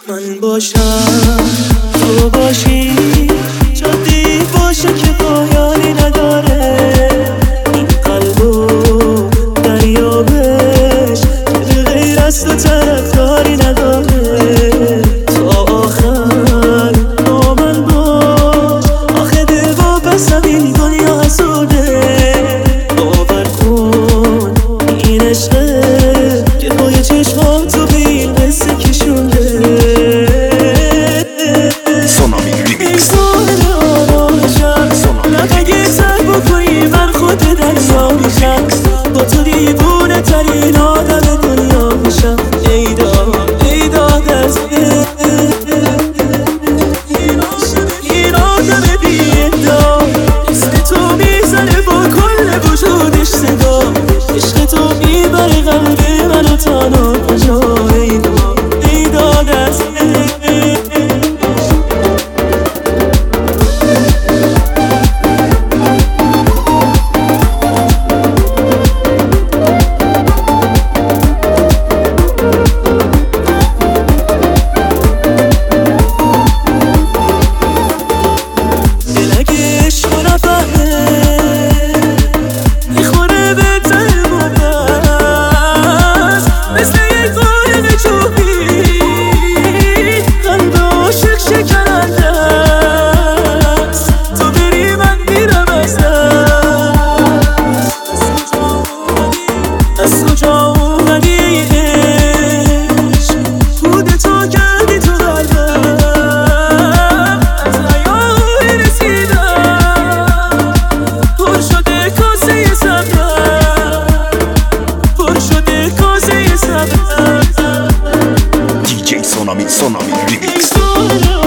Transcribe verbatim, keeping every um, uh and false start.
من باشم تو باشی، جادی باشه که پایانی نداره. این قلبو دریابش که به غیر از تو طرفداری نداره. تا آخر با من باش، آخه دل واپس همین دنیا حسوده. باور کن این عشقه که پای چشماتو به این قصه کشونده. با تو دیوونه ترین آدم دنیا میشم. ای داد ای داد از این آدم بی ادعا، اسم تو میزنه با کل وجودش صدا. عشق تو میبره قلب منو تنها کجا. ای داد ای داد از از کجا اومدی عشق، خود تو کردی تو قلبم. از نیای رسیدم پر شده کاسه صبرم، پر شده کاسه صبرم. دی جی سونامی سونامی ریمیکس.